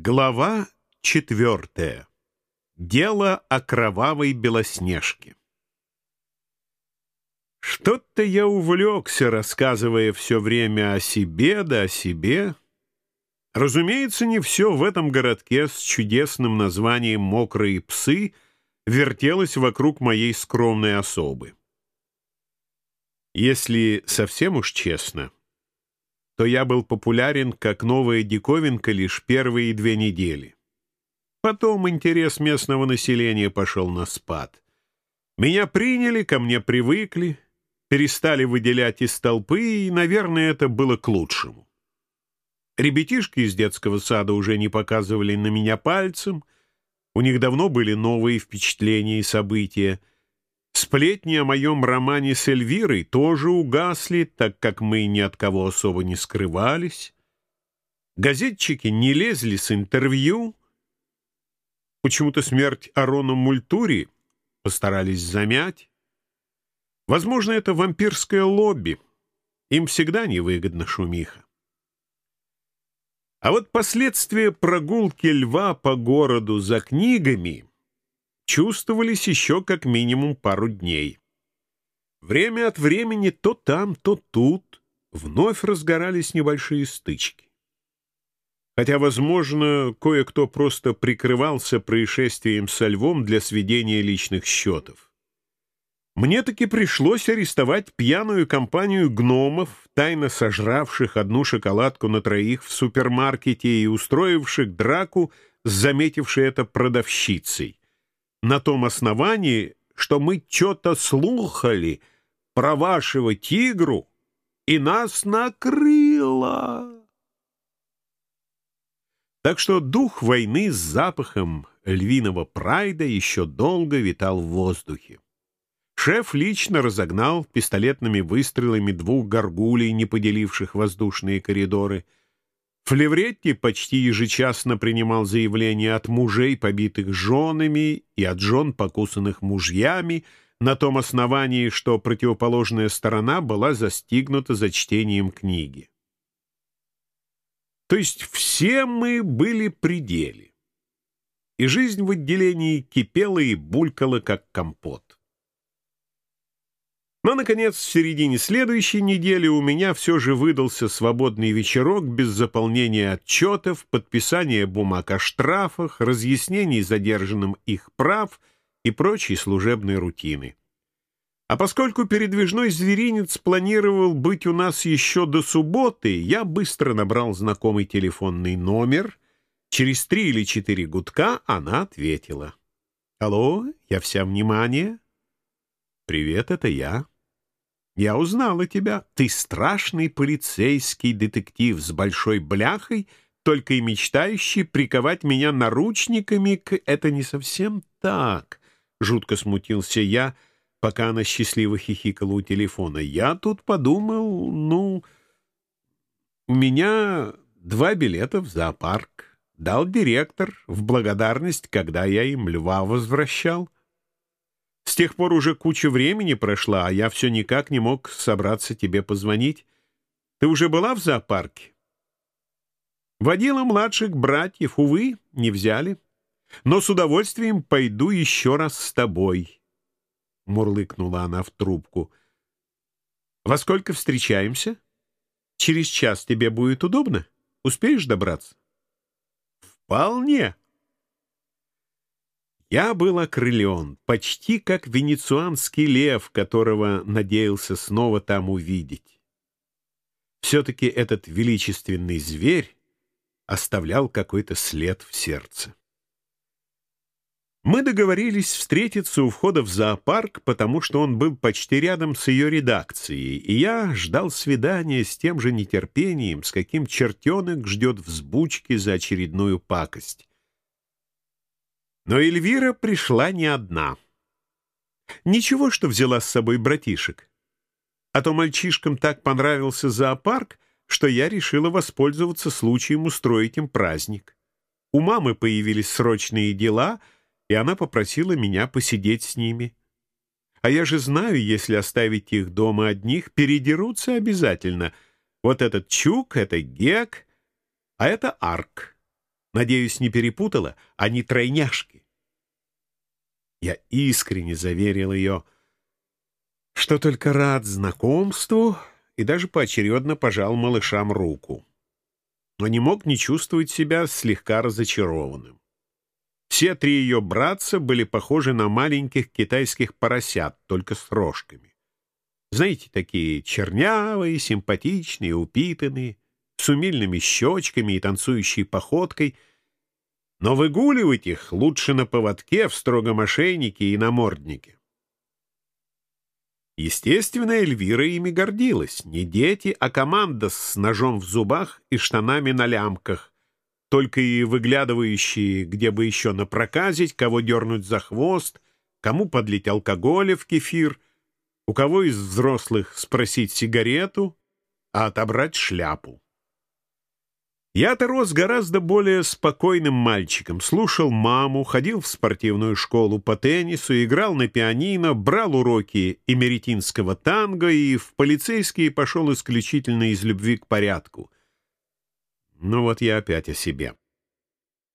Глава 4. Дело о кровавой Белоснежке. Что-то я увлекся, рассказывая все время о себе да о себе. Разумеется, не все в этом городке с чудесным названием «Мокрые псы» вертелось вокруг моей скромной особы. Если совсем уж честно, то я был популярен как новая диковинка лишь первые 2 недели. Потом интерес местного населения пошел на спад. Меня приняли, ко мне привыкли, перестали выделять из толпы, и, наверное, это было к лучшему. Ребятишки из детского сада уже не показывали на меня пальцем, у них давно были новые впечатления и события. Сплетни о моем романе с Эльвирой тоже угасли, так как мы ни от кого особо не скрывались. Газетчики не лезли с интервью. Почему-то смерть Арона Мультури постарались замять. Возможно, это вампирское лобби. Им всегда невыгодна шумиха. А вот последствия прогулки льва по городу за книгами чувствовались еще как минимум пару дней. Время от времени то там, то тут вновь разгорались небольшие стычки. Хотя, возможно, кое-кто просто прикрывался происшествием со львом для сведения личных счетов. Мне таки пришлось арестовать пьяную компанию гномов, тайно сожравших одну шоколадку на 3 в супермаркете и устроивших драку с заметившей это продавщицей, на том основании, что мы что-то слухали про вашего тигру, и нас накрыло. Так что дух войны с запахом львиного прайда еще долго витал в воздухе. Шеф лично разогнал пистолетными выстрелами 2 горгулей, не поделивших воздушные коридоры. Флевретти почти ежечасно принимал заявления от мужей, побитых женами, и от жен, покусанных мужьями, на том основании, что противоположная сторона была застигнута за чтением книги. То есть все мы были при деле, и жизнь в отделении кипела и булькала, как компот. Но, наконец, в середине следующей недели у меня все же выдался свободный вечерок без заполнения отчетов, подписания бумаг о штрафах, разъяснений задержанным их прав и прочей служебной рутины. А поскольку передвижной зверинец планировал быть у нас еще до субботы, я быстро набрал знакомый телефонный номер. Через 3 или 4 гудка она ответила. «Алло, я вся внимание». «Привет, это я». «Я узнала тебя. Ты страшный полицейский детектив с большой бляхой, только и мечтающий приковать меня наручниками к...» «Это не совсем так», — жутко смутился я, пока она счастливо хихикала у телефона. «Я тут подумал, у меня 2 билета в зоопарк. Дал директор в благодарность, когда я им льва возвращал. С тех пор уже куча времени прошла, а я все никак не мог собраться тебе позвонить. Ты уже была в зоопарке?» «Водила младших братьев, увы, не взяли. Но с удовольствием пойду еще раз с тобой», — мурлыкнула она в трубку. «Во сколько встречаемся? Через час тебе будет удобно? Успеешь добраться?» «Вполне». Я был окрылен, почти как венецианский лев, которого надеялся снова там увидеть. Все-таки этот величественный зверь оставлял какой-то след в сердце. Мы договорились встретиться у входа в зоопарк, потому что он был почти рядом с ее редакцией, и я ждал свидания с тем же нетерпением, с каким чертенок ждет взбучки за очередную пакость. Но Эльвира пришла не одна. Ничего, что взяла с собой братишек. А то мальчишкам так понравился зоопарк, что я решила воспользоваться случаем устроить им праздник. У мамы появились срочные дела, и она попросила меня посидеть с ними. А я же знаю, если оставить их дома одних, передерутся обязательно. Вот этот Чук, это Гек, а это Арк. Надеюсь, не перепутала? Они тройняшки. Я искренне заверил ее, что только рад знакомству, и даже поочередно пожал малышам руку. Но не мог не чувствовать себя слегка разочарованным. Все три ее братца были похожи на маленьких китайских поросят, только с рожками. Знаете, такие чернявые, симпатичные, упитанные, с умильными щечками и танцующей походкой, но выгуливать их лучше на поводке, в строгом ошейнике и наморднике. Естественно, Эльвира ими гордилась. Не дети, а команда с ножом в зубах и штанами на лямках, только и выглядывающие, где бы еще напроказить, кого дернуть за хвост, кому подлить алкоголя в кефир, у кого из взрослых спросить сигарету, а отобрать шляпу. Я-то рос гораздо более спокойным мальчиком, слушал маму, ходил в спортивную школу по теннису, играл на пианино, брал уроки эмеретинского танго и в полицейские пошел исключительно из любви к порядку. Ну вот я опять о себе.